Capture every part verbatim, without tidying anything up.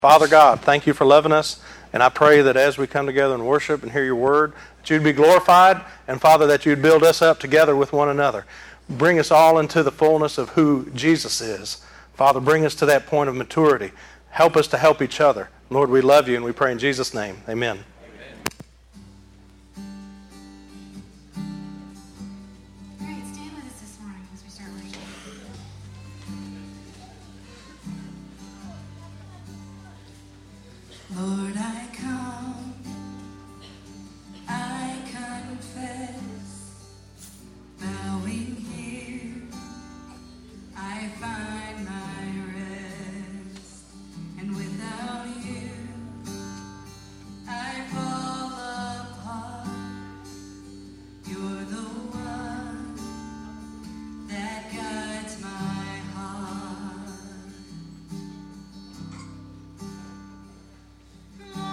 Father God, thank you for loving us, and I pray that as we come together and worship and hear your word, that you'd be glorified, and Father, that you'd build us up together with one another. Bring us all into the fullness of who Jesus is. Father, bring us to that point of maturity. Help us to help each other. Lord, we love you, and we pray in Jesus' name. Amen. Lord, I come, I confess, bowing here, I find my rest, and without you, I fall apart. You're the one that guides my heart.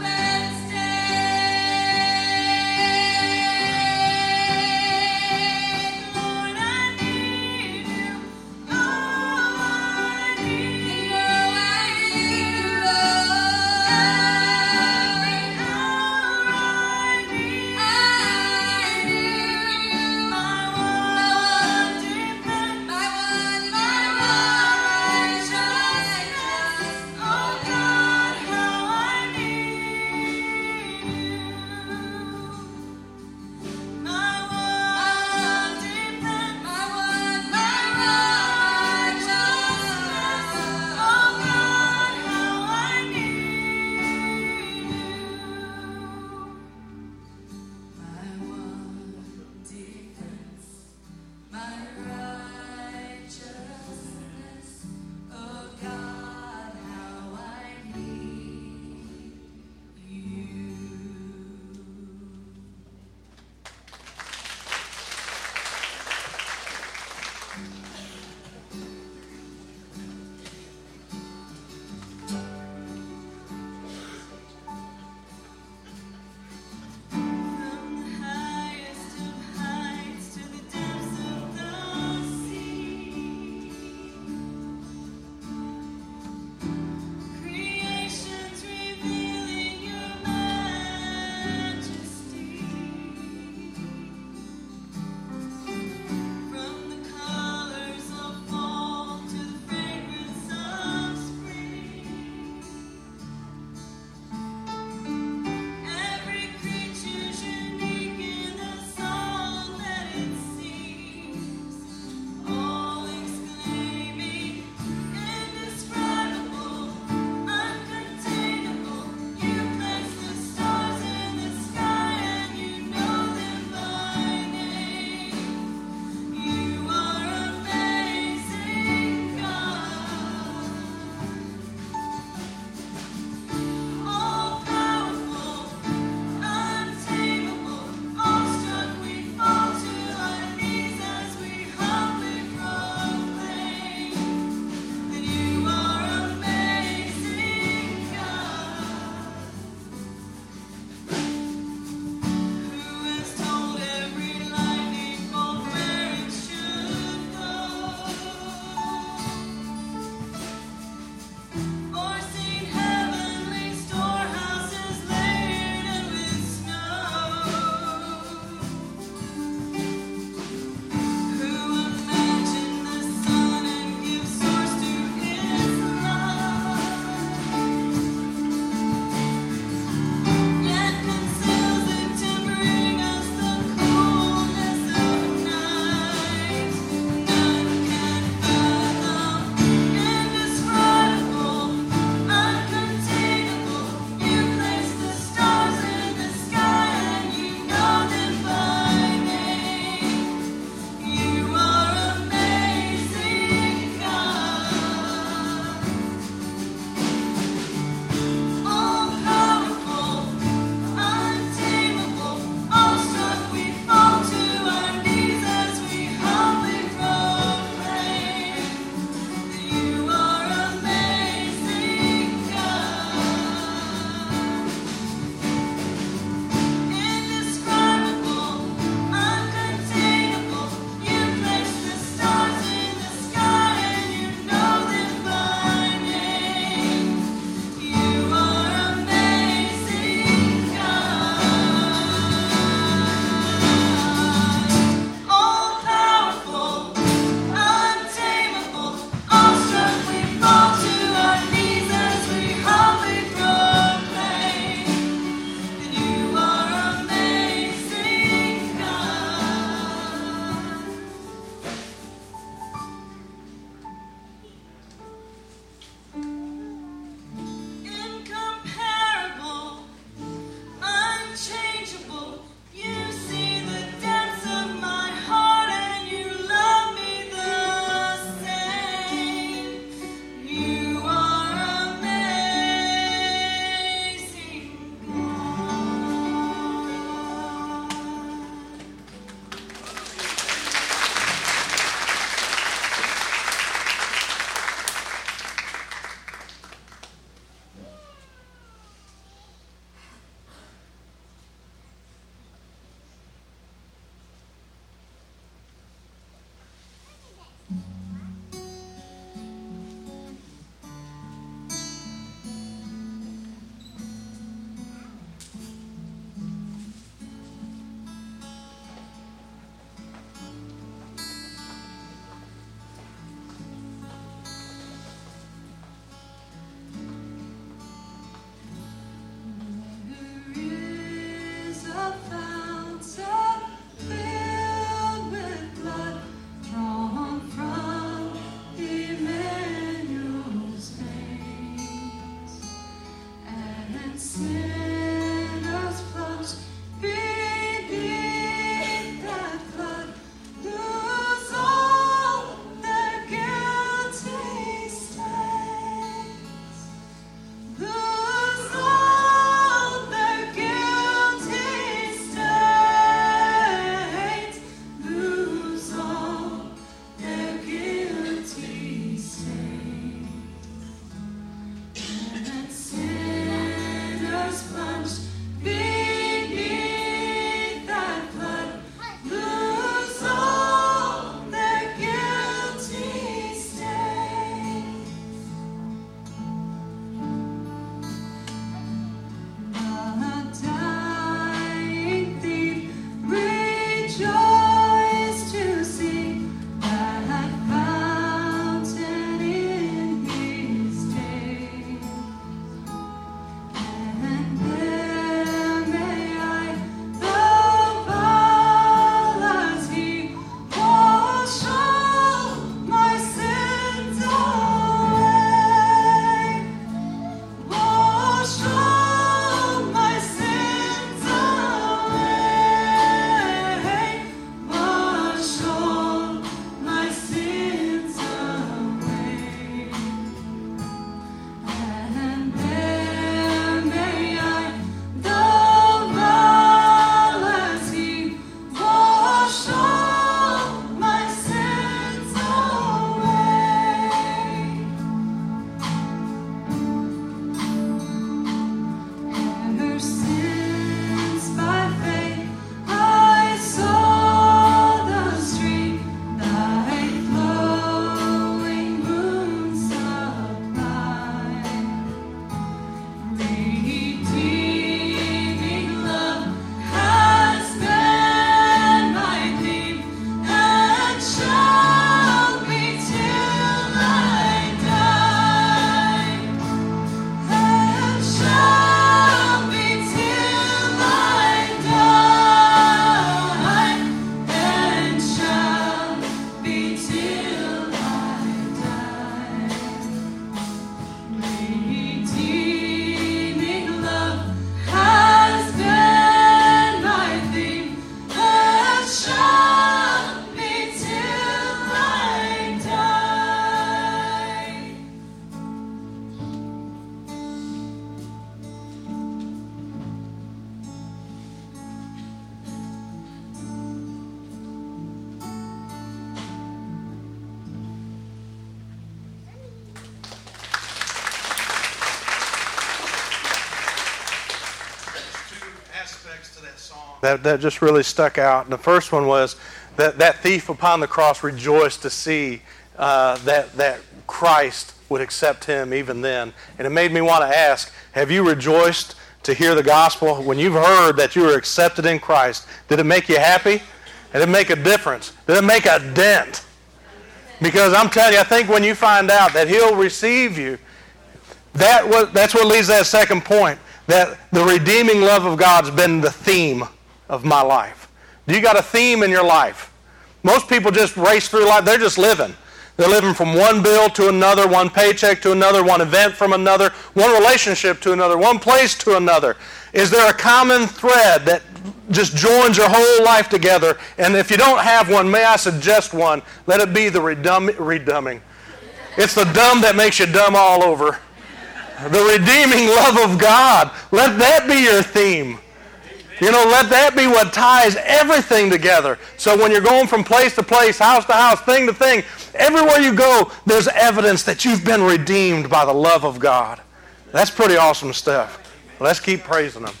that, that just really stuck out. And the first one was that that thief upon the cross rejoiced to see uh, that, that Christ would accept him even then. And it made me want to ask, have you rejoiced to hear the gospel? When you've heard that you were accepted in Christ, did it make you happy? Did it make a difference? Did it make a dent? Because I'm telling you, I think when you find out that he'll receive you, that was, that's what leads to that second point, that the redeeming love of God's been the theme of my life. Do you got a theme in your life? Most people just race through life. They're just living. They're living from one bill to another, one paycheck to another, one event from another, one relationship to another, one place to another. Is there a common thread that just joins your whole life together? And if you don't have one, may I suggest one? Let it be the redum- redumbing. It's the dumb that makes you dumb all over. The redeeming love of God. Let that be your theme. You know, let that be what ties everything together. So when you're going from place to place, house to house, thing to thing, everywhere you go, there's evidence that you've been redeemed by the love of God. That's pretty awesome stuff. Let's keep praising Him.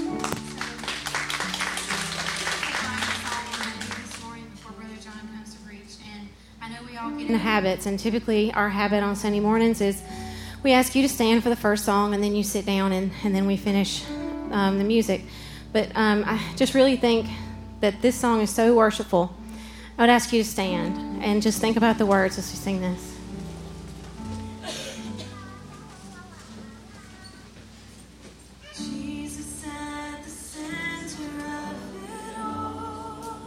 In the habits, and typically our habit on Sunday mornings is we ask you to stand for the first song, and then you sit down, and, and then we finish um, the music. But um, I just really think that this song is so worshipful. I would ask you to stand and just think about the words as we sing this. Jesus at the center of it all.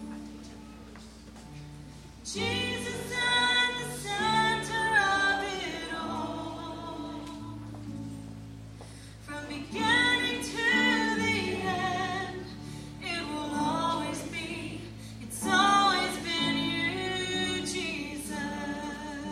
Jesus at the center of it all. From beginning to the end, it will always be, it's always been you, Jesus.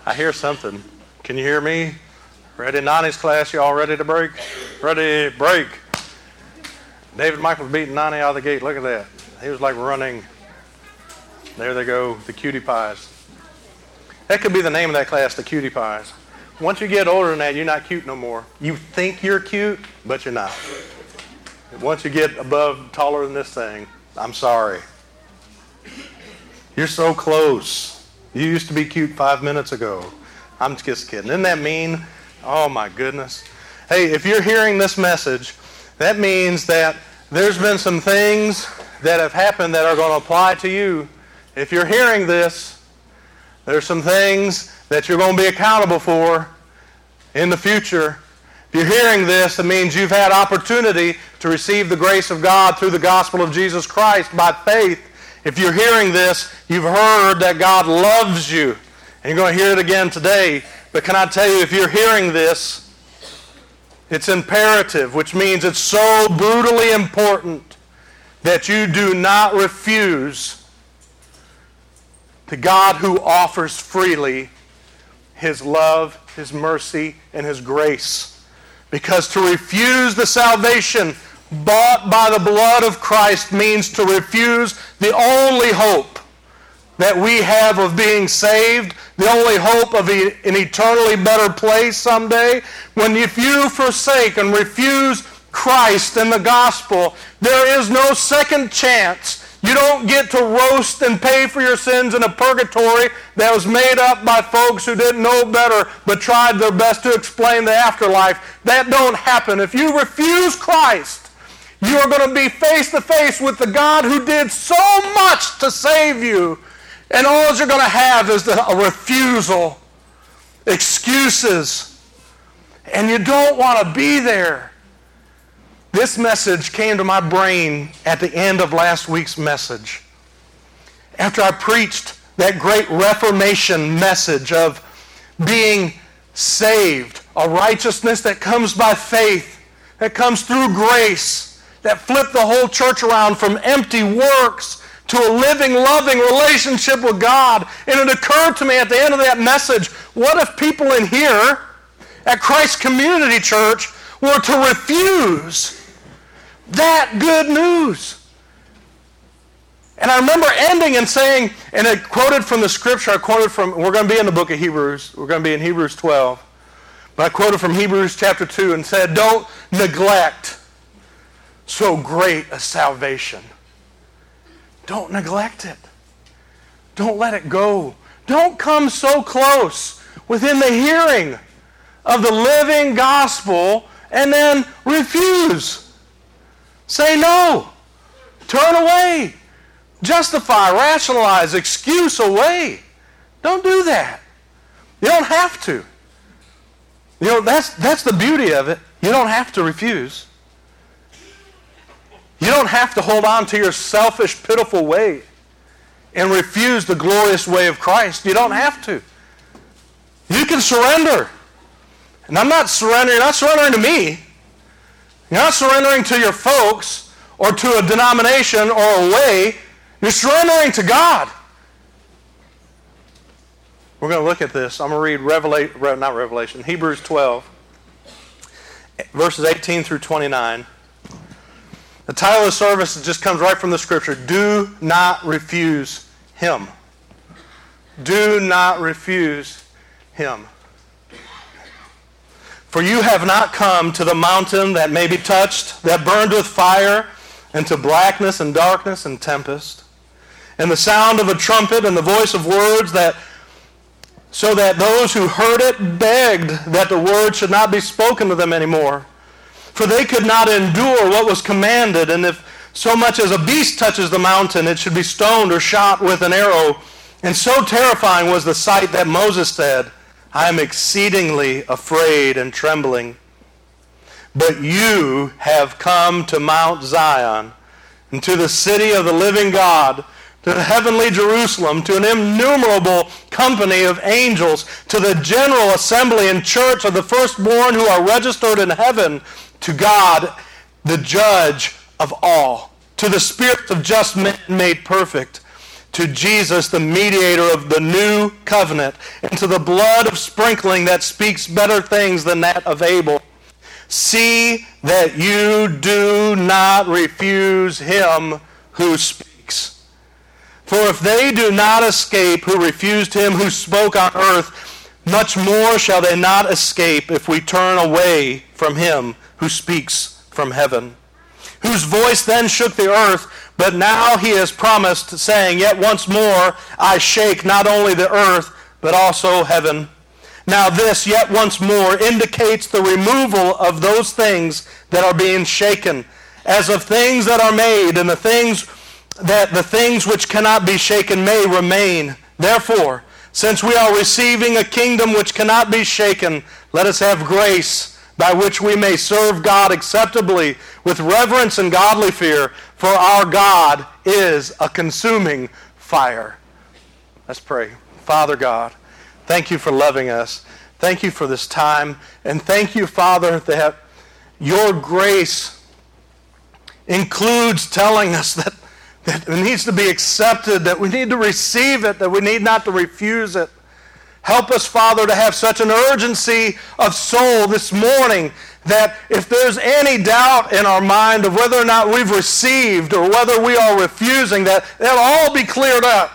I hear something. Can you hear me? Ready? Nani's class, you all ready to break? Ready, break. David Michael's beating Nani out of the gate. Look at that. He was like running. There they go, the cutie pies. That could be the name of that class, the cutie pies. Once you get older than that, you're not cute no more. You think you're cute, but you're not. Once you get above, taller than this thing, I'm sorry. You're so close. You used to be cute five minutes ago. I'm just kidding. Isn't that mean? Oh my goodness. Hey, if you're hearing this message, that means that there's been some things that have happened that are going to apply to you. If you're hearing this, there's some things that you're going to be accountable for in the future. If you're hearing this, it means you've had opportunity to receive the grace of God through the gospel of Jesus Christ by faith. If you're hearing this, you've heard that God loves you. And you're going to hear it again today. But can I tell you, if you're hearing this, it's imperative, which means it's so brutally important that you do not refuse the God who offers freely His love, His mercy, and His grace. Because to refuse the salvation bought by the blood of Christ means to refuse the only hope that we have of being saved, the only hope of an eternally better place someday. When if you forsake and refuse Christ and the gospel, there is no second chance. You don't get to roast and pay for your sins in a purgatory that was made up by folks who didn't know better but tried their best to explain the afterlife. That don't happen. If you refuse Christ, you are going to be face to face with the God who did so much to save you. And all you're going to have is the, a refusal, excuses, and you don't want to be there. This message came to my brain at the end of last week's message. After I preached that great Reformation message of being saved, a righteousness that comes by faith, that comes through grace, that flipped the whole church around from empty works to a living, loving relationship with God. And it occurred to me at the end of that message, what if people in here at Christ Community Church were to refuse that good news? And I remember ending and saying, and I quoted from the scripture, I quoted from, we're going to be in the book of Hebrews, we're going to be in Hebrews twelve, but I quoted from Hebrews chapter two and said, don't neglect so great a salvation. Don't neglect it. Don't let it go. Don't come so close within the hearing of the living gospel and then refuse. Say no. Turn away. Justify, rationalize, excuse away. Don't do that. You don't have to. You know, that's, that's the beauty of it. You don't have to refuse. You don't have to hold on to your selfish, pitiful way and refuse the glorious way of Christ. You don't have to. You can surrender. And I'm not surrendering, you're not surrendering to me. You're not surrendering to your folks or to a denomination or a way. You're surrendering to God. We're going to look at this. I'm going to read Revelation, not Revelation, Hebrews twelve, verses eighteen through twenty-nine. The title of the service just comes right from the scripture. Do not refuse Him. Do not refuse Him. For you have not come to the mountain that may be touched, that burned with fire, and to blackness and darkness and tempest, and the sound of a trumpet and the voice of words, that so that those who heard it begged that the word should not be spoken to them anymore. For they could not endure what was commanded, and if so much as a beast touches the mountain, it should be stoned or shot with an arrow. And so terrifying was the sight that Moses said, I am exceedingly afraid and trembling. But you have come to Mount Zion, and to the city of the living God, to the heavenly Jerusalem, to an innumerable company of angels, to the general assembly and church of the firstborn who are registered in heaven, to God, the judge of all, to the spirits of just men made perfect, to Jesus, the mediator of the new covenant, and to the blood of sprinkling that speaks better things than that of Abel. See that you do not refuse him who speaks. For if they do not escape who refused him who spoke on earth, much more shall they not escape if we turn away from him who speaks from heaven, whose voice then shook the earth, but now he has promised, saying, Yet once more I shake not only the earth, but also heaven. Now this, yet once more, indicates the removal of those things that are being shaken, as of things that are made, and the things that the things which cannot be shaken may remain. Therefore, since we are receiving a kingdom which cannot be shaken, let us have grace by which we may serve God acceptably with reverence and godly fear, for our God is a consuming fire. Let's pray. Father God, thank you for loving us. Thank you for this time. And thank you, Father, that your grace includes telling us that, that it needs to be accepted, that we need to receive it, that we need not to refuse it. Help us, Father, to have such an urgency of soul this morning that if there's any doubt in our mind of whether or not we've received or whether we are refusing, that that'll all be cleared up.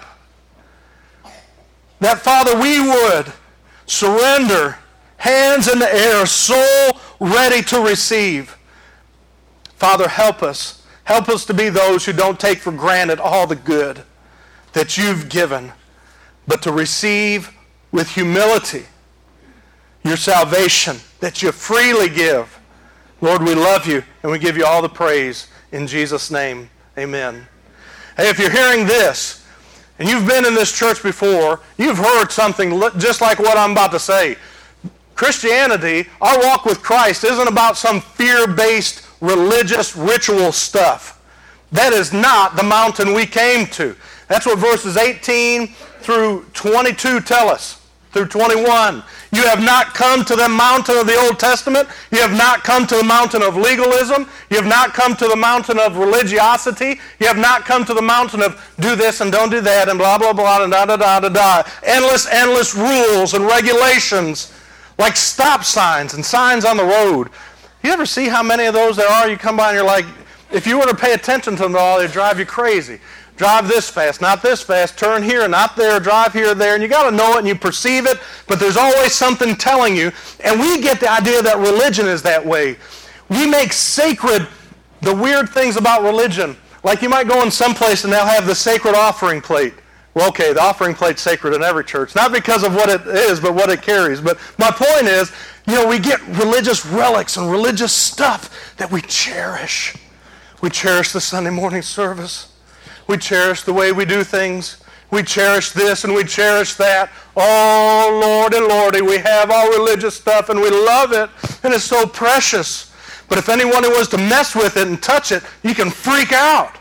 That, Father, we would surrender, hands in the air, soul ready to receive. Father, help us. Help us to be those who don't take for granted all the good that you've given, but to receive with humility your salvation that you freely give. Lord, we love you and we give you all the praise in Jesus' name. Amen. Hey, if you're hearing this and you've been in this church before, you've heard something just like what I'm about to say. Christianity, our walk with Christ, isn't about some fear-based religious ritual stuff. That is not the mountain we came to. That's what verses eighteen through twenty-two tell us. Through twenty-one. You have not come to the mountain of the Old Testament. You have not come to the mountain of legalism. You have not come to the mountain of religiosity. You have not come to the mountain of do this and don't do that and blah, blah, blah, and da, da, da, da, da. Endless, endless rules and regulations like stop signs and signs on the road. You ever see how many of those there are? You come by and you're like, if you were to pay attention to them all, they'd drive you crazy. Drive this fast, not this fast, turn here, not there, drive here, there, and you got to know it and you perceive it, but there's always something telling you, and we get the idea that religion is that way. We make sacred the weird things about religion. Like you might go in some place and they'll have the sacred offering plate. Well, okay, the offering plate's sacred in every church, not because of what it is, but what it carries. But my point is, you know, we get religious relics and religious stuff that we cherish. We cherish the Sunday morning service. We cherish the way we do things. We cherish this and we cherish that. Oh, Lordy, Lordy, we have our religious stuff and we love it, and it's so precious. But if anyone was to mess with it and touch it, you can freak out.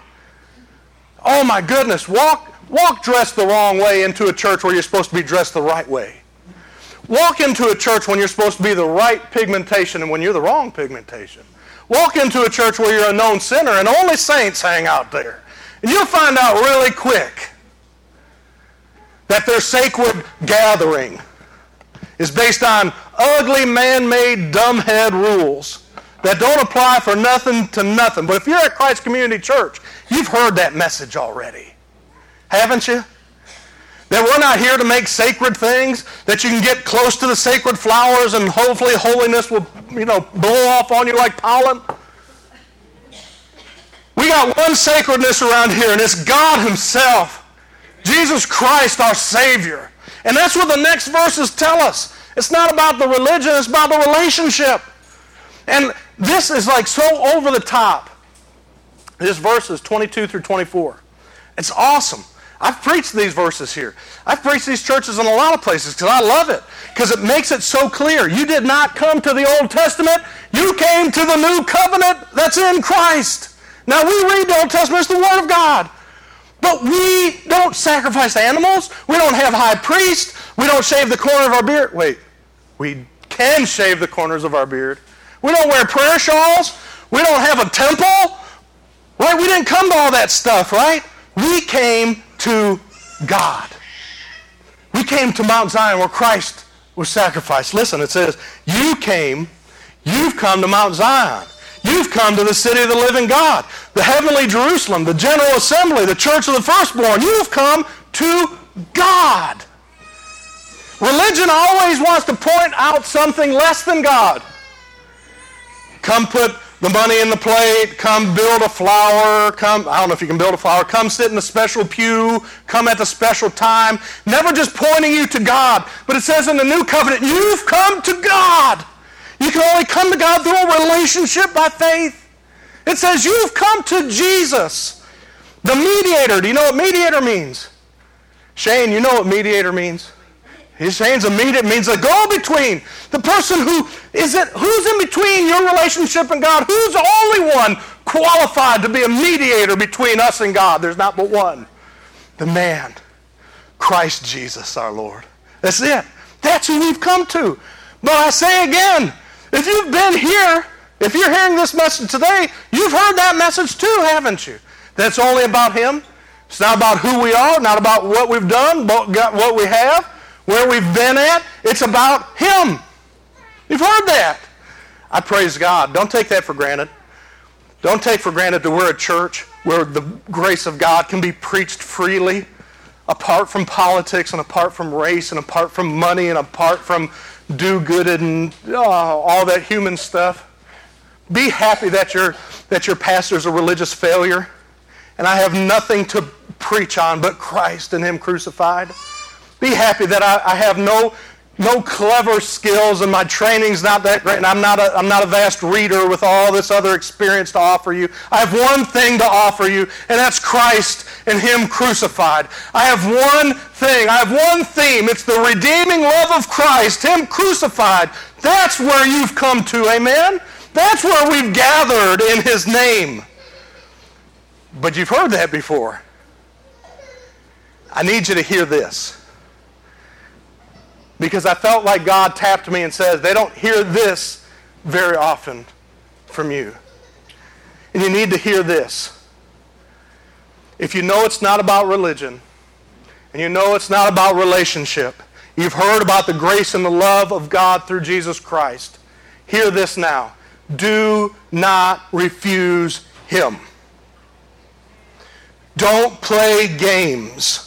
Oh, my goodness, walk, walk dressed the wrong way into a church where you're supposed to be dressed the right way. Walk into a church when you're supposed to be the right pigmentation and when you're the wrong pigmentation. Walk into a church where you're a known sinner and only saints hang out there. And you'll find out really quick that their sacred gathering is based on ugly, man-made, dumbhead rules that don't apply for nothing to nothing. But if you're at Christ Community Church, you've heard that message already, haven't you? That we're not here to make sacred things, that you can get close to the sacred flowers and hopefully holiness will, you know, blow off on you like pollen. We got one sacredness around here, and it's God himself. Jesus Christ, our Savior. And that's what the next verses tell us. It's not about the religion, it's about the relationship. And this is like so over the top. This verse is twenty-two through twenty-four. It's awesome. I've preached these verses here. I've preached these churches in a lot of places because I love it. Because it makes it so clear. You did not come to the Old Testament. You came to the new covenant that's in Christ. Now, we read the Old Testament, it's the Word of God. But we don't sacrifice animals. We don't have high priests. We don't shave the corner of our beard. Wait, we can shave the corners of our beard. We don't wear prayer shawls. We don't have a temple. Right? We didn't come to all that stuff, right? We came to God. We came to Mount Zion where Christ was sacrificed. Listen, it says, you came, you've come to Mount Zion. You've come to the city of the living God, the heavenly Jerusalem, the general assembly, the church of the firstborn. You've come to God. Religion always wants to point out something less than God. Come put the money in the plate, come build a flower, come, I don't know if you can build a flower, come sit in a special pew, come at the special time. Never just pointing you to God, but it says in the new covenant, you've come to God. You can only come to God through a relationship by faith. It says you've come to Jesus, the mediator. Do you know what mediator means? Shane, you know what mediator means? Shane's a mediator. It means a go-between. The person who is it, who's in between your relationship and God? Who's the only one qualified to be a mediator between us and God? There's not but one. The man, Christ Jesus our Lord. That's it. That's who we've come to. But I say again, if you've been here, if you're hearing this message today, you've heard that message too, haven't you? That's only about Him. It's not about who we are, not about what we've done, what we have, where we've been at. It's about Him. You've heard that. I praise God. Don't take that for granted. Don't take for granted that we're a church where the grace of God can be preached freely, apart from politics and apart from race and apart from money and apart from do-good and oh, all that human stuff. Be happy that your that your pastor's a religious failure, and I have nothing to preach on but Christ and Him crucified. Be happy that I, I have no no clever skills and my training's not that great, and I'm not a I'm not a vast reader with all this other experience to offer you. I have one thing to offer you, and that's Christ and Him crucified. I have one thing. I have one theme. It's the redeeming love of Christ, Him crucified. That's where you've come to, amen? That's where we've gathered in His name. But you've heard that before. I need you to hear this. Because I felt like God tapped me and says, they don't hear this very often from you. And you need to hear this. If you know it's not about religion, and you know it's not about relationship, you've heard about the grace and the love of God through Jesus Christ, hear this now. Do not refuse Him. Don't play games.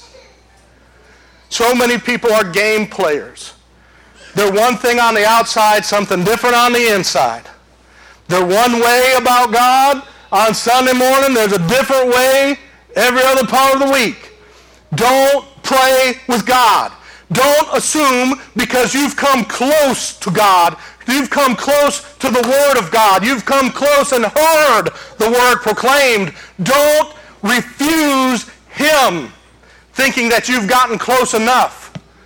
So many people are game players. They're one thing on the outside, something different on the inside. They're one way about God on Sunday morning. There's a different way every other part of the week. Don't play with God. Don't assume because you've come close to God, you've come close to the Word of God, you've come close and heard the Word proclaimed. Don't refuse Him, thinking that you've gotten close enough.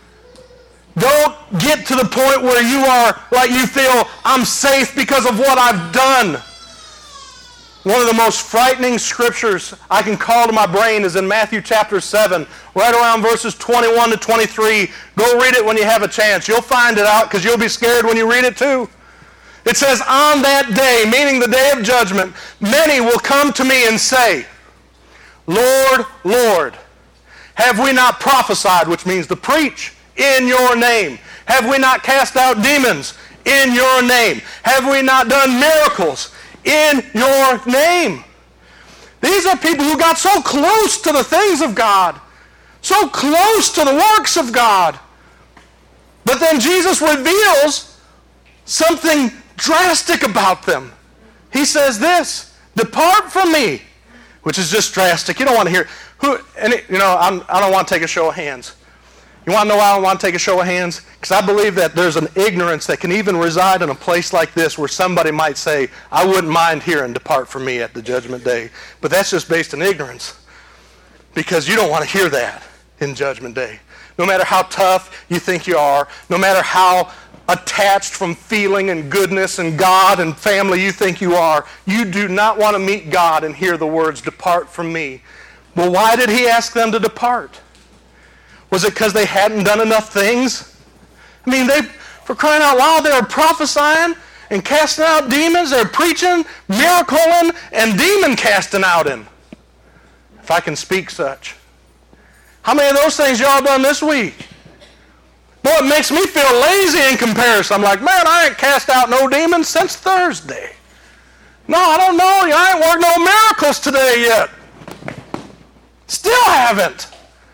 Don't get to the point where you are like you feel, I'm safe because of what I've done. One of the most frightening scriptures I can call to my brain is in Matthew chapter seven, right around verses twenty-one to twenty-three. Go read it when you have a chance. You'll find it out because you'll be scared when you read it too. It says, on that day, meaning the day of judgment, many will come to me and say, Lord, Lord, have we not prophesied, which means to preach, in your name? Have we not cast out demons in your name? Have we not done miracles in your name? These are people who got so close to the things of God, so close to the works of God. But then Jesus reveals something drastic about them. He says this, depart from me, which is just drastic. You don't want to hear, who? And it, you know, I'm, I don't want to take a show of hands. You want to know why I don't want to take a show of hands? Because I believe that there's an ignorance that can even reside in a place like this where somebody might say, I wouldn't mind hearing depart from me at the judgment day. But that's just based on ignorance. Because you don't want to hear that in judgment day. No matter how tough you think you are, no matter how attached from feeling and goodness and God and family you think you are, you do not want to meet God and hear the words, depart from me. Well, why did He ask them to depart? Was it because they hadn't done enough things? I mean, they, for crying out loud, they were prophesying and casting out demons. They were preaching, miracling, and demon casting out in. If I can speak such. How many of those things y'all done this week? Boy, it makes me feel lazy in comparison. I'm like, man, I ain't cast out no demons since Thursday. No, I don't know. I ain't worked no miracles today yet. Still haven't.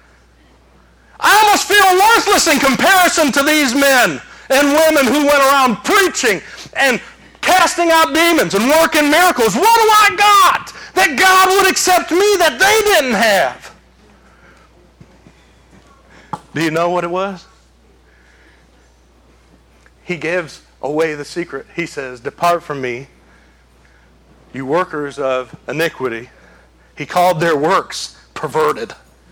I almost feel worthless in comparison to these men and women who went around preaching and casting out demons and working miracles. What do I got that God would accept me that they didn't have? Do you know what it was? He gives away the secret. He says, depart from me, you workers of iniquity. He called their works perverted.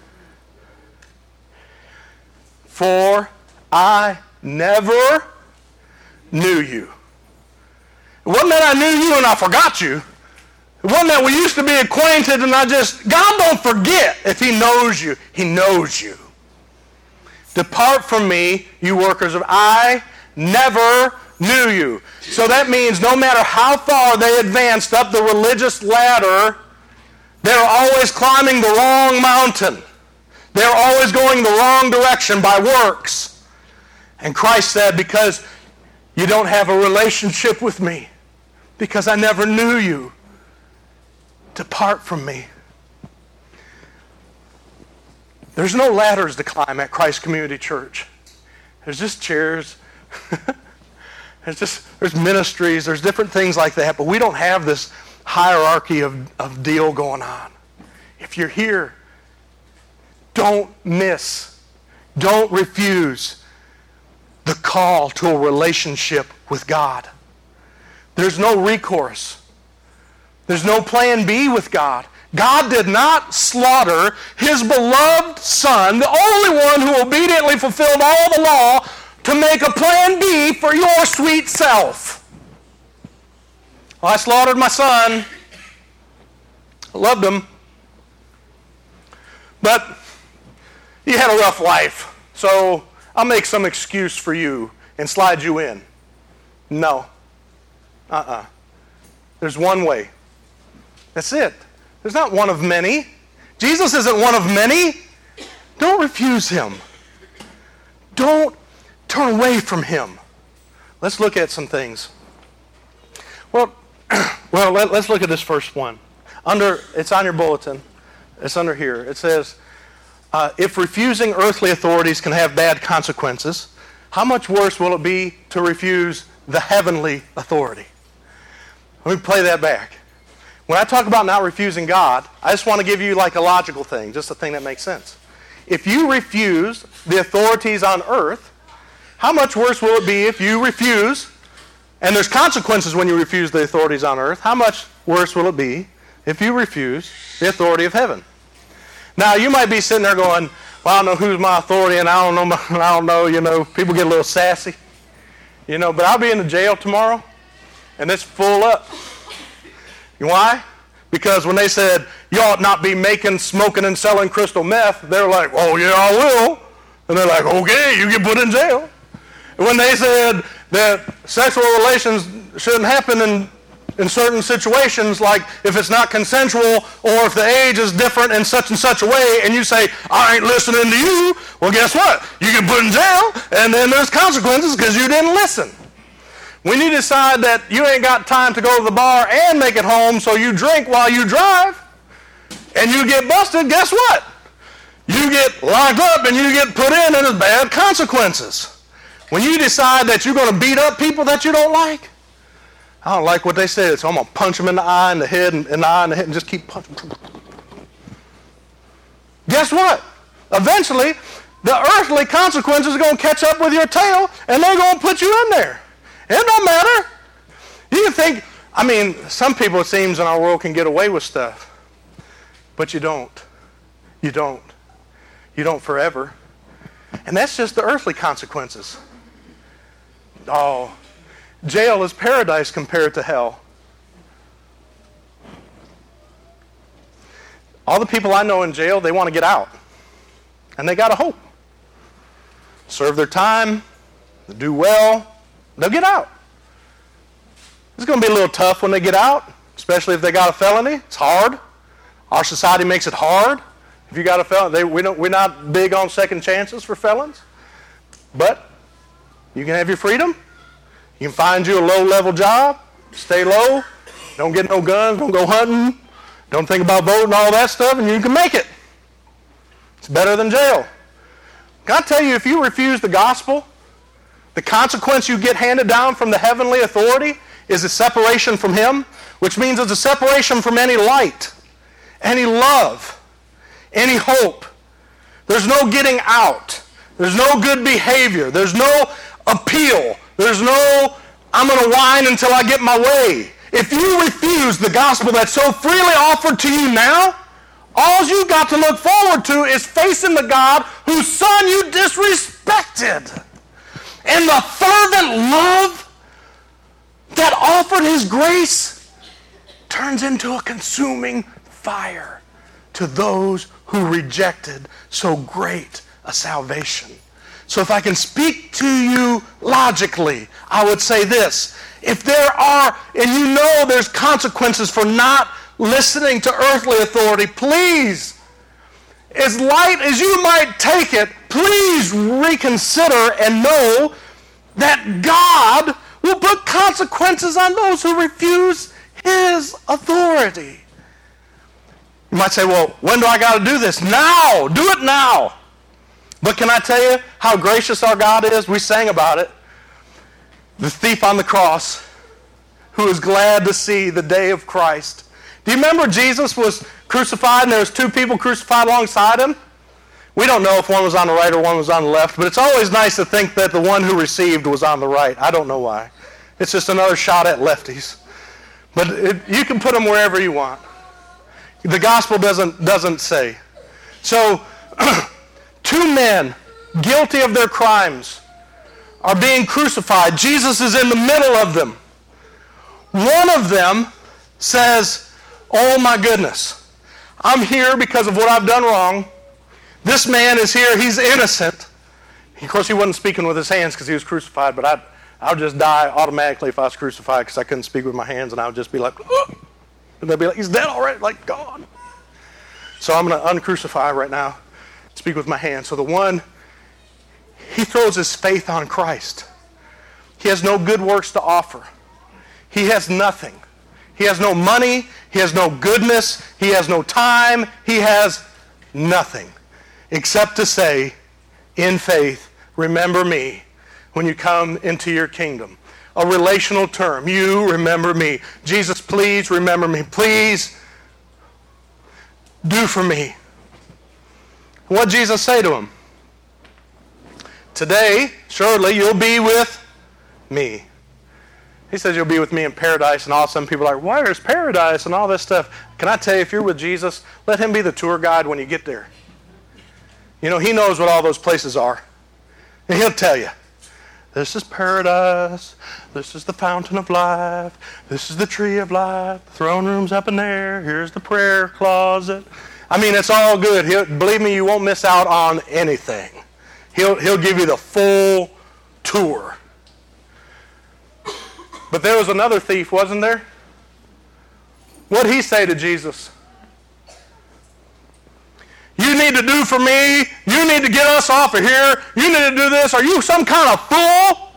For I never knew you. It wasn't that I knew you and I forgot you. It wasn't that we used to be acquainted and I just, God don't forget if he knows you. He knows you. Depart from me, you workers of I never knew you. So that means no matter how far they advanced up the religious ladder, they're always climbing the wrong mountain. They're always going the wrong direction by works. And Christ said, because you don't have a relationship with me, because I never knew you, depart from me. There's no ladders to climb at Christ Community Church. There's just chairs. there's just there's ministries. There's different things like that. But we don't have this hierarchy of, of deal going on. If you're here, don't miss, don't refuse the call to a relationship with God. There's no recourse. There's no plan B with God. God did not slaughter his beloved Son, the only one who obediently fulfilled all the law, to make a plan B for your sweet self. Well, I slaughtered my son. I loved him. But he had a rough life, so I'll make some excuse for you and slide you in. No. Uh-uh. There's one way. That's it. There's not one of many. Jesus isn't one of many. Don't refuse him. Don't turn away from him. Let's look at some things. Well, well, let, let's look at this first one. Under, it's on your bulletin. It's under here. It says, uh, if refusing earthly authorities can have bad consequences, how much worse will it be to refuse the heavenly authority? Let me play that back. When I talk about not refusing God, I just want to give you like a logical thing, just a thing that makes sense. If you refuse the authorities on earth, how much worse will it be if you refuse, and there's consequences when you refuse the authorities on earth, how much worse will it be if you refuse the authority of heaven? Now, you might be sitting there going, well, I don't know who's my authority, and I don't know, my, I don't know, you know, people get a little sassy. You know, but I'll be in the jail tomorrow, and it's full up. Why? Because when they said, you ought not be making, smoking, and selling crystal meth, they're like, oh, yeah, I will. And they're like, okay, you get put in jail. And when they said that sexual relations shouldn't happen in, in certain situations, like if it's not consensual or if the age is different in such and such a way, and you say, I ain't listening to you, well, guess what? You get put in jail, and then there's consequences because you didn't listen. When you decide that you ain't got time to go to the bar and make it home, so you drink while you drive, and you get busted, guess what? You get locked up and you get put in, and there's bad consequences. When you decide that you're going to beat up people that you don't like, I don't like what they said, so I'm going to punch them in the eye and the head and in the eye and the head and just keep punching. Guess what? Eventually, the earthly consequences are going to catch up with your tail, and they're going to put you in there. It don't matter. You can think, I mean, some people, it seems, in our world can get away with stuff. But you don't. You don't. You don't forever. And that's just the earthly consequences. Oh, jail is paradise compared to hell. All the people I know in jail, they want to get out. And they got a hope. Serve their time, do well, they'll get out. It's going to be a little tough when they get out, especially if they got a felony. It's hard. Our society makes it hard If you got a felon, they, we don't, we're not big on second chances for felons. But you can have your freedom. You can find you a low-level job. Stay low. Don't get no guns. Don't go hunting. Don't think about voting, all that stuff, and you can make it. It's better than jail. Can I tell you, if you refuse the gospel, the consequence you get handed down from the heavenly authority is a separation from Him, which means it's a separation from any light, any love, any hope. There's no getting out. There's no good behavior. There's no appeal. There's no, I'm going to whine until I get my way. If you refuse the gospel that's so freely offered to you now, all you've got to look forward to is facing the God whose Son you disrespected. And the fervent love that offered His grace turns into a consuming fire to those who rejected so great a salvation. So if I can speak to you logically, I would say this. If there are, and you know there's consequences for not listening to earthly authority, please, as light as you might take it, please reconsider and know that God will put consequences on those who refuse His authority. You might say, well, when do I got to do this? Now! Do it now! But can I tell you how gracious our God is? We sang about it. The thief on the cross who is glad to see the day of Christ. Do you remember Jesus was crucified and there was two people crucified alongside Him? We don't know if one was on the right or one was on the left, but it's always nice to think that the one who received was on the right. I don't know why. It's just another shot at lefties. But it, you can put them wherever you want. The gospel doesn't, doesn't say. So, two men guilty of their crimes are being crucified. Jesus is in the middle of them. One of them says, oh my goodness, I'm here because of what I've done wrong. This man is here, he's innocent. Of course, he wasn't speaking with his hands because he was crucified, but I'd, I would just die automatically if I was crucified because I couldn't speak with my hands, and I would just be like, oh! And they'd be like, he's dead already, like, gone. So I'm going to uncrucify right now, speak with my hands. So the one, he throws his faith on Christ. He has no good works to offer. He has nothing. He has no money. He has no goodness. He has no time. He has nothing except to say, in faith, remember me when you come into your kingdom. A relational term. You remember me. Jesus, please remember me. Please do for me. What did Jesus say to him? Today, surely you'll be with me. He says you'll be with me in paradise, and all of a sudden people are like, where's paradise and all this stuff? Can I tell you, if you're with Jesus, let Him be the tour guide when you get there. You know, He knows what all those places are. And He'll tell you, this is paradise, this is the fountain of life, this is the tree of life, the throne room's up in there, here's the prayer closet. I mean, it's all good. He'll, believe me, you won't miss out on anything. He'll, he'll give you the full tour. But there was another thief, wasn't there? What did he say to Jesus? You need to do for me. You need to get us off of here. You need to do this. Are you some kind of fool?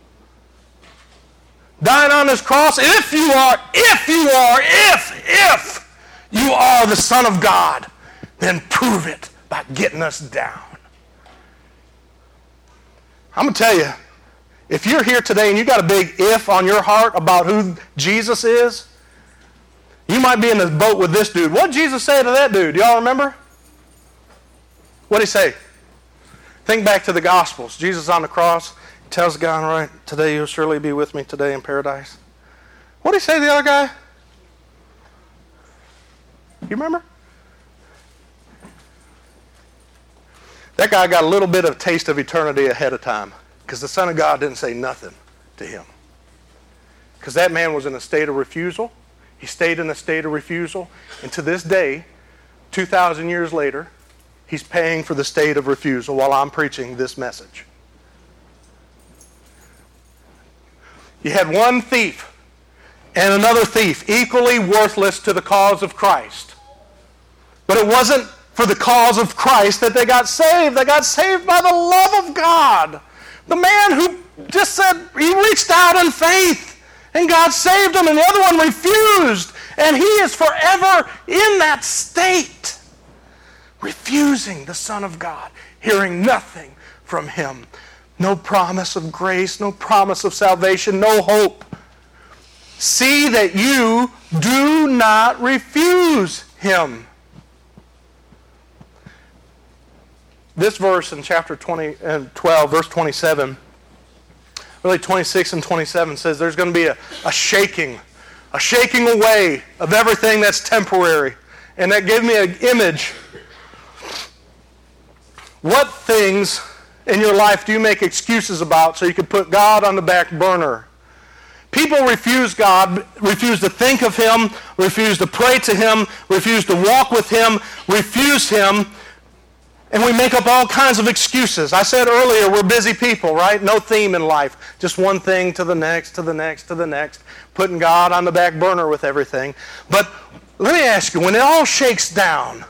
Dying on this cross? If you are, if you are, if, if you are the Son of God, then prove it by getting us down. I'm going to tell you, if you're here today and you got a big if on your heart about who Jesus is, you might be in the boat with this dude. What did Jesus say to that dude? Do y'all remember? What did He say? Think back to the Gospels. Jesus on the cross tells the guy on the right, today you'll surely be with me today in paradise. What did He say to the other guy? You remember? That guy got a little bit of a taste of eternity ahead of time because the Son of God didn't say nothing to him. Because that man was in a state of refusal. He stayed in a state of refusal. And to this day, two thousand years later, he's paying for the state of refusal while I'm preaching this message. You had one thief and another thief equally worthless to the cause of Christ. But it wasn't for the cause of Christ that they got saved. They got saved by the love of God. The man who just said, he reached out in faith and God saved him, and the other one refused. And he is forever in that state, refusing the Son of God, hearing nothing from him. No promise of grace, no promise of salvation, no hope. See that you do not refuse him. This verse in chapter twenty and twelve, verse twenty-seven, really twenty-six and twenty-seven says there's going to be a, a shaking, a shaking away of everything that's temporary. And that gave me an image. What things in your life do you make excuses about so you can put God on the back burner? People refuse God, refuse to think of him, refuse to pray to him, refuse to walk with him, refuse him, and we make up all kinds of excuses. I said earlier, we're busy people, right? No theme in life. Just one thing to the next, to the next, to the next, putting God on the back burner with everything. But let me ask you, when it all shakes down,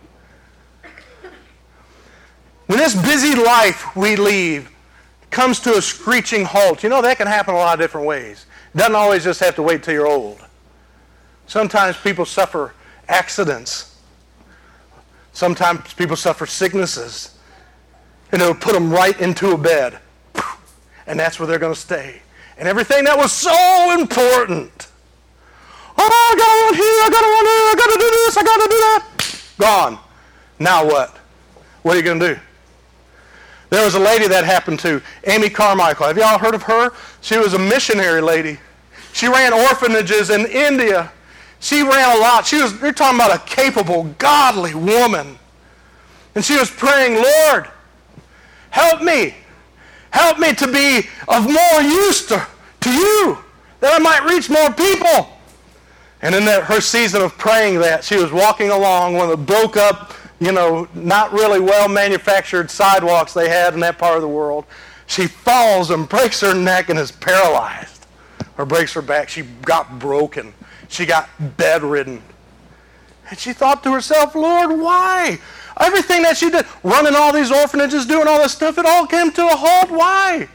when this busy life we lead comes to a screeching halt, you know that can happen a lot of different ways. It doesn't always just have to wait till you're old. Sometimes people suffer accidents. Sometimes people suffer sicknesses. And it'll put them right into a bed. And that's where they're going to stay. And everything that was so important. Oh, I got one here, I got one there, I got to do this, I got to do that. Gone. Now what? What are you going to do? There was a lady that happened to, Amy Carmichael. Have you all heard of her? She was a missionary lady. She ran orphanages in India. She ran a lot. She was, you're talking about a capable, godly woman. And she was praying, Lord, help me. Help me to be of more use to, to you, that I might reach more people. And in that, her season of praying that, she was walking along one of the broke up, you know, not really well manufactured sidewalks they had in that part of the world. She falls and breaks her neck and is paralyzed. Or breaks her back. She got broken. She got bedridden. And she thought to herself, Lord, why? Everything that she did, running all these orphanages, doing all this stuff, it all came to a halt. Why?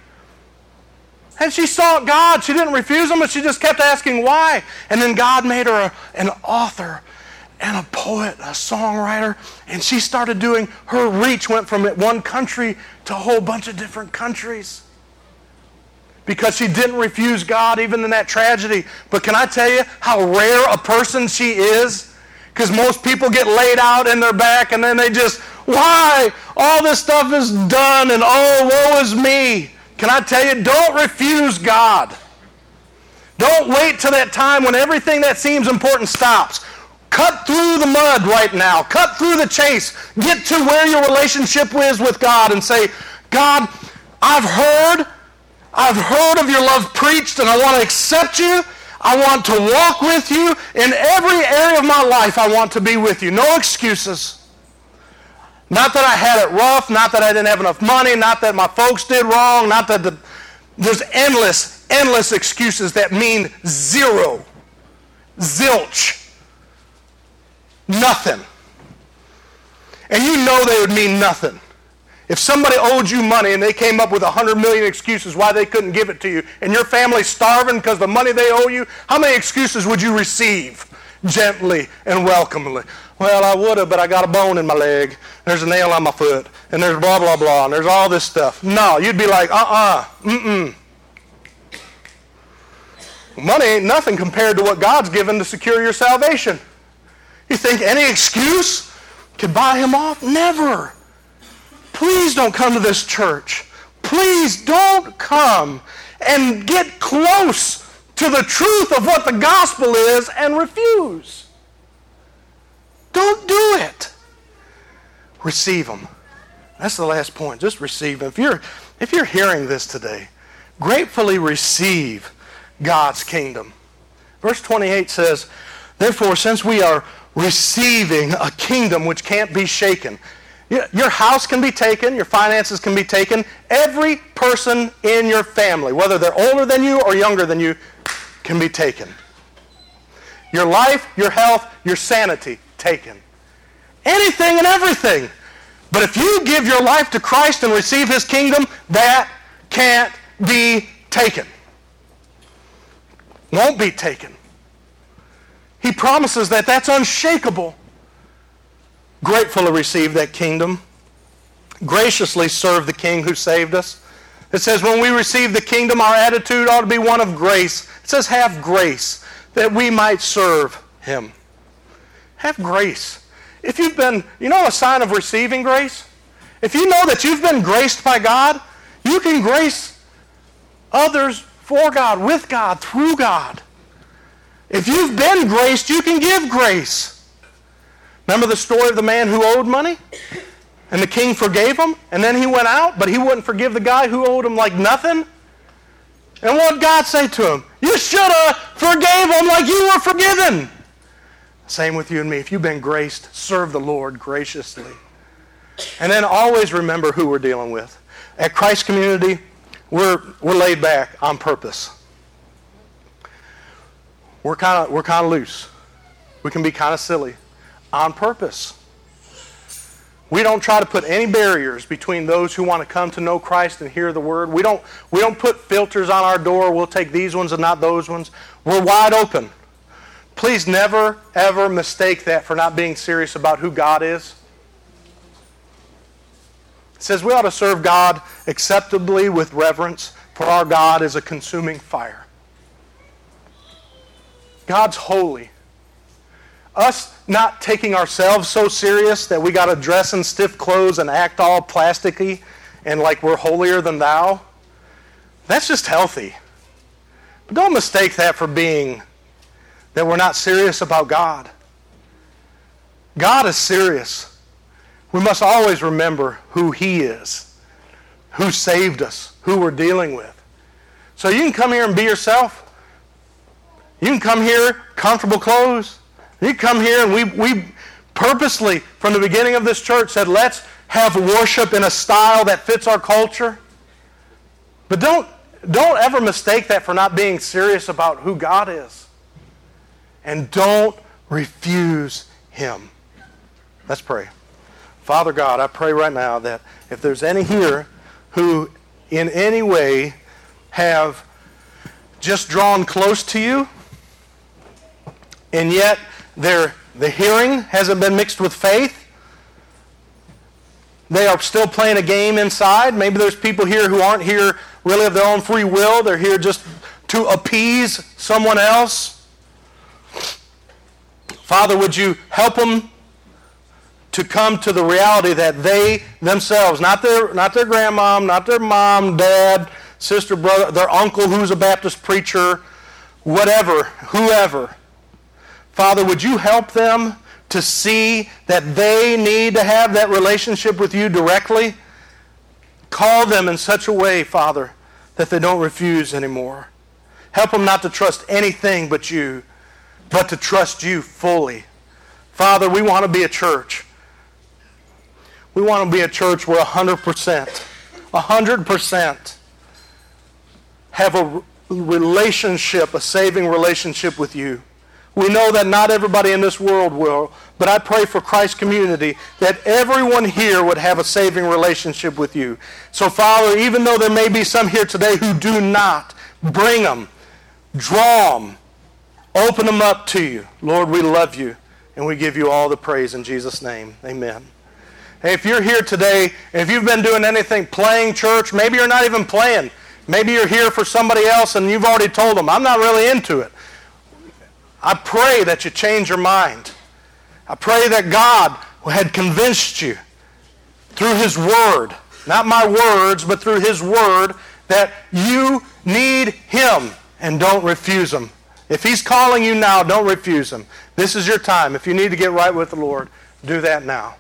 And she sought God. She didn't refuse him, but she just kept asking why. And then God made her a, an author and a poet, a songwriter, and she started doing, her reach went from one country to a whole bunch of different countries. Because she didn't refuse God even in that tragedy. But can I tell you how rare a person she is? Because most people get laid out in their back and then they just, why? All this stuff is done and oh, woe is me. Can I tell you, don't refuse God. Don't wait till that time when everything that seems important stops. Cut through the mud right now. Cut through the chase. Get to where your relationship is with God and say, God, I've heard, I've heard of your love preached and I want to accept you. I want to walk with you. In every area of my life, I want to be with you. No excuses. Not that I had it rough, not that I didn't have enough money, not that my folks did wrong, not that the, there's endless, endless excuses that mean zero, zilch. Nothing. And you know they would mean nothing. If somebody owed you money and they came up with a hundred million excuses why they couldn't give it to you, and your family's starving because the money they owe you, how many excuses would you receive gently and welcomingly? Well, I would have, but I got a bone in my leg. There's a nail on my foot. And there's blah, blah, blah. And there's all this stuff. No, you'd be like, uh-uh, mm-mm. Money ain't nothing compared to what God's given to secure your salvation. You think any excuse could buy him off? Never. Please don't come to this church. Please don't come and get close to the truth of what the gospel is and refuse. Don't do it. Receive them. That's the last point. Just receive them. If you're, if you're hearing this today, gratefully receive God's kingdom. Verse twenty-eight says, therefore, since we are receiving a kingdom which can't be shaken. Your house can be taken, your finances can be taken. Every person in your family, whether they're older than you or younger than you, can be taken. Your life, your health, your sanity, taken. anything and everything. But if you give your life to Christ and receive his kingdom, that can't be taken. Won't be taken. He promises that that's unshakable. Grateful to receive that kingdom. Graciously serve the King who saved us. It says when we receive the kingdom, our attitude ought to be one of grace. It says have grace, that we might serve him. Have grace. If you've been, you know a sign of receiving grace? If you know that you've been graced by God, you can grace others for God, with God, through God. If you've been graced, you can give grace. Remember the story of the man who owed money? And the king forgave him, and then he went out, but he wouldn't forgive the guy who owed him like nothing. And what did God say to him? You should have forgave him like you were forgiven. Same with you and me. If you've been graced, serve the Lord graciously. And then always remember who we're dealing with. At Christ Community, we're we're laid back on purpose. We're kind of we're kind of loose. We can be kind of silly on purpose. We don't try to put any barriers between those who want to come to know Christ and hear the word. We don't we don't put filters on our door. We'll take these ones and not those ones. We're wide open. Please never, ever mistake that for not being serious about who God is. It says we ought to serve God acceptably with reverence, for our God is a consuming fire. God's holy. Us not taking ourselves so serious that we got to dress in stiff clothes and act all plasticky and like we're holier than thou, that's just healthy. But don't mistake that for being that we're not serious about God. God is serious. We must always remember who he is, who saved us, who we're dealing with. So you can come here and be yourself. You can come here, comfortable clothes. You come here and we, we purposely, from the beginning of this church, said let's have worship in a style that fits our culture. But don't, don't ever mistake that for not being serious about who God is. And don't refuse him. Let's pray. Father God, I pray right now that if there's any here who in any way have just drawn close to you, and yet their the hearing hasn't been mixed with faith, they are still playing a game inside. Maybe there's people here who aren't here really of their own free will. They're here just to appease someone else. Father, would you help them to come to the reality that they themselves, not their not their grandmom, not their mom, dad, sister, brother, their uncle who's a Baptist preacher, whatever, whoever. Father, would you help them to see that they need to have that relationship with you directly? Call them in such a way, Father, that they don't refuse anymore. Help them not to trust anything but you, but to trust you fully. Father, we want to be a church. We want to be a church where one hundred percent, one hundred percent have a relationship, a saving relationship with you. We know that not everybody in this world will, but I pray for Christ Community that everyone here would have a saving relationship with you. So, Father, even though there may be some here today who do not, bring them, draw them, open them up to you. Lord, we love you, and we give you all the praise in Jesus' name. Amen. Hey, if you're here today, and if you've been doing anything, playing church, maybe you're not even playing. Maybe you're here for somebody else, and you've already told them, I'm not really into it. I pray that you change your mind. I pray that God had convinced you through his word, not my words, but through his word, that you need him and don't refuse him. If he's calling you now, don't refuse him. This is your time. If you need to get right with the Lord, do that now.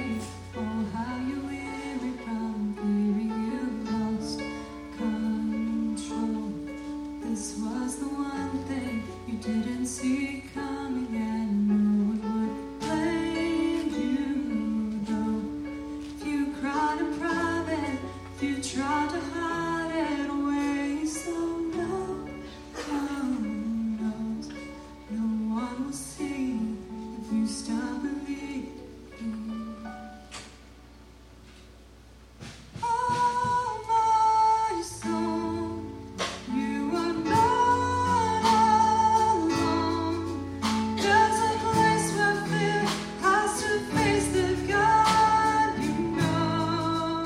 Come You try to hide it away, so no one knows. No one will see if you stop believing. Oh, my soul, you are not alone. There's a place where fear has to face the God you know.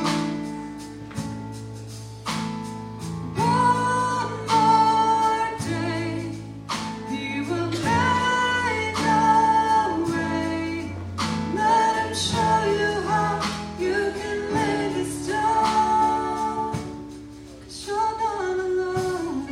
One more day, He will make a way. Let Him show you how you can lay this down. 'Cause you're not alone.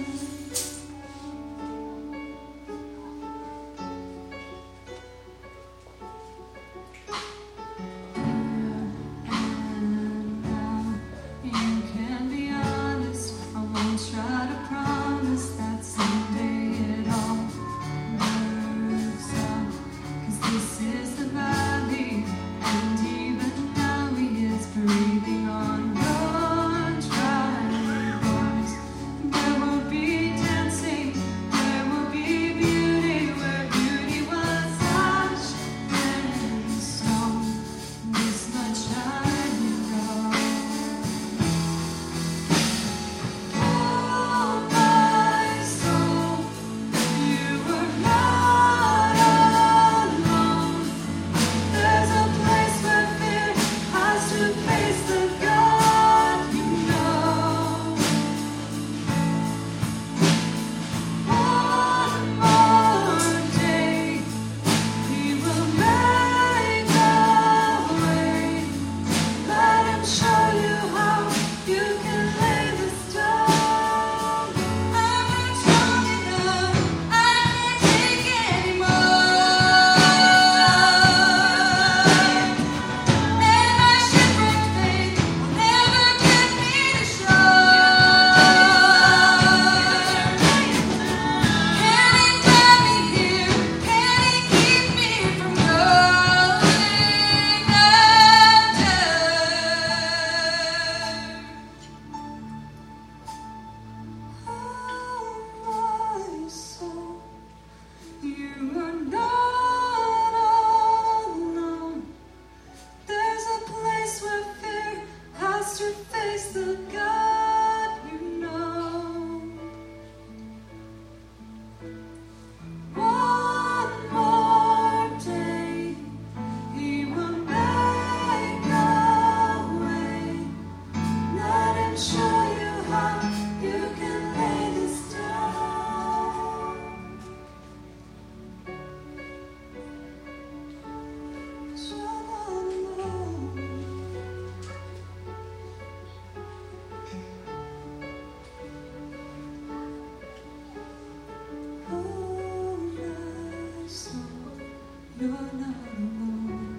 And now you can be honest. I won't try to promise that someday it all works out. 'Cause this is the valley, and even now He is breathing on your dry bones. There will be dancing, there will be beauty where beauty was ashed and stone. This much I know. Oh, my soul, you were not alone. There's a place where fear has to face the God you know. One more day, He will make a way. Let Him show you how you can lay this down. I'm not strong enough, I can't take anymore. And my shipwrecked faith will never get me to shore. Can He guide me here? Can He keep me from going under? Oh, my soul, you are not alone. There's a place where fear has to face the God you know. One more day, He will make a way. Let Him show you how you can lay this down. 'Cause you're not alone. Oh, my soul, you're not alone.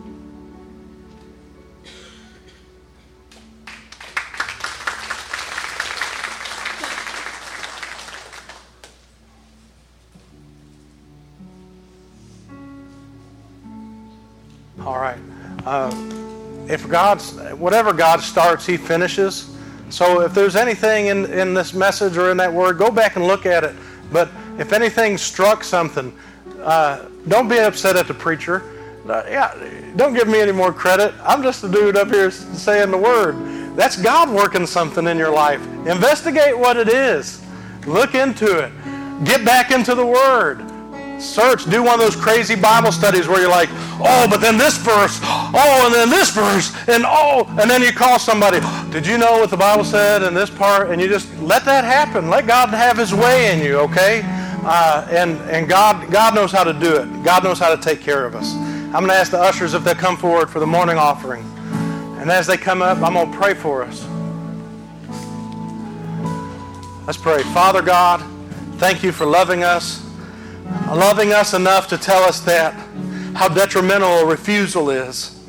All right. Uh, if God's, whatever God starts, He finishes. So if there's anything in, in this message or in that word, go back and look at it. But if anything struck something, uh, don't be upset at the preacher. Uh, yeah, don't give me any more credit. I'm just a dude up here saying the word. That's God working something in your life. Investigate what it is. Look into it. Get back into the word. Search. Do one of those crazy Bible studies where you're like, oh, but then this verse, oh, and then this verse, and oh, and then you call somebody, did you know what the Bible said in this part? And you just let that happen. Let God have His way in you, okay? Uh, and and God God knows how to do it. God knows how to take care of us. I'm going to ask the ushers if they come forward for the morning offering. And as they come up, I'm going to pray for us. Let's pray. Father God, thank you for loving us. Loving us enough to tell us that, how detrimental a refusal is.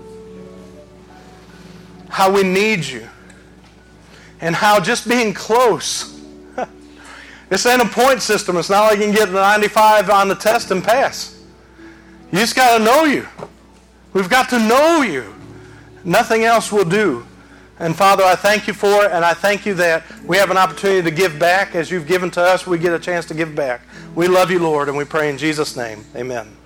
How we need you. And how just being close. This ain't a point system. It's not like you can get ninety-five on the test and pass. You just got to know you. We've got to know you. Nothing else will do. And Father, I thank you for it, and I thank you that we have an opportunity to give back. As you've given to us, we get a chance to give back. We love you, Lord, and we pray in Jesus' name. Amen.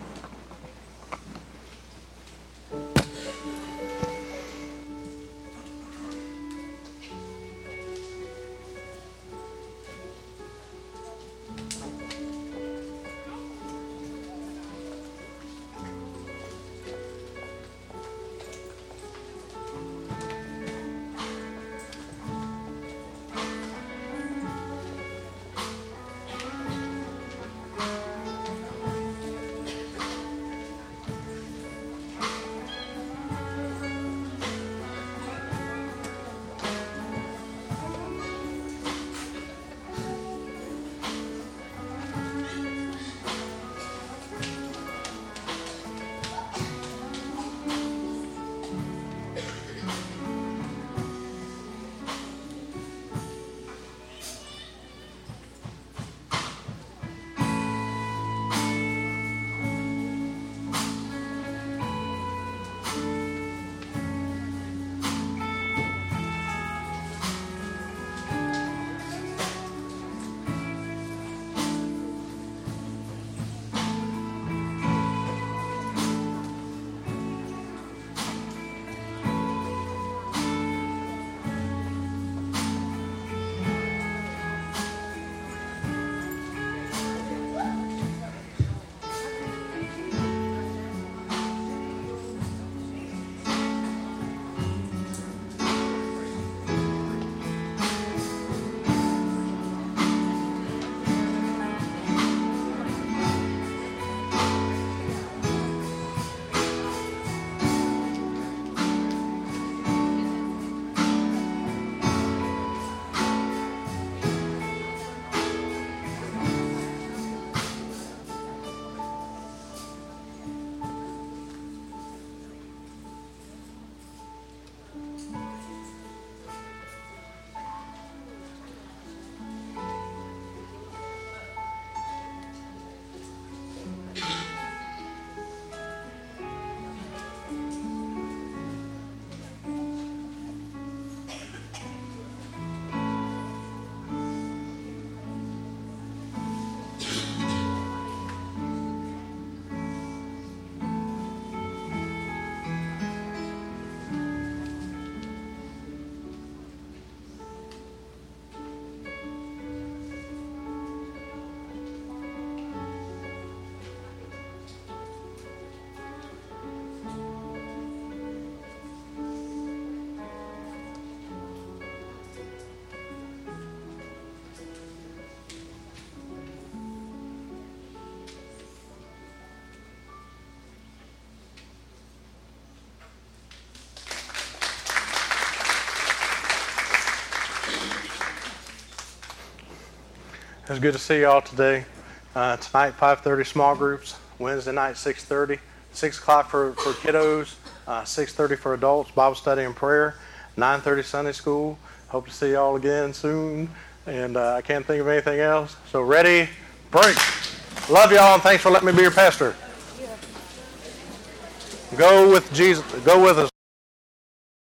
It's good to see you all today. Uh, tonight, five thirty small groups. Wednesday night, six thirty. six o'clock for, for kiddos. Uh, six thirty for adults, Bible study and prayer. nine thirty Sunday school. Hope to see you all again soon. And uh, I can't think of anything else. So ready, break. Love y'all, and thanks for letting me be your pastor. Go with Jesus. Go with us.